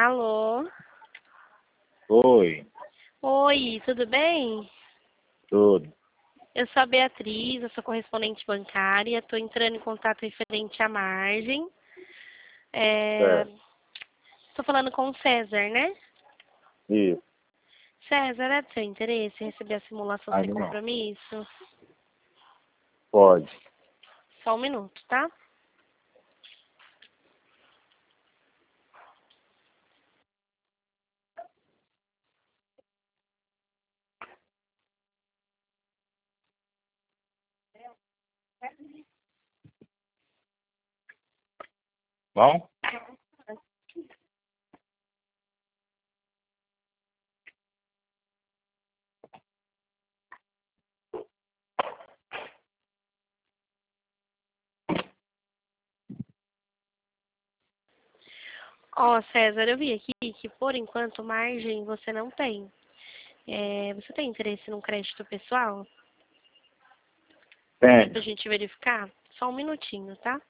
Alô? Oi, Oi, tudo bem? tudo. Eu sou a Beatriz, eu sou correspondente bancária, estou entrando em contato referente à margem. Certo. Estou falando com o César, né? Isso, César, é do seu interesse receber a simulação sem ainda não. compromisso? Pode. Só um minuto, tá? Bom? Ó, César, eu vi aqui que por enquanto margem você não tem. Você tem interesse num crédito pessoal? Pra Tenho. gente verificar? Só um minutinho, tá?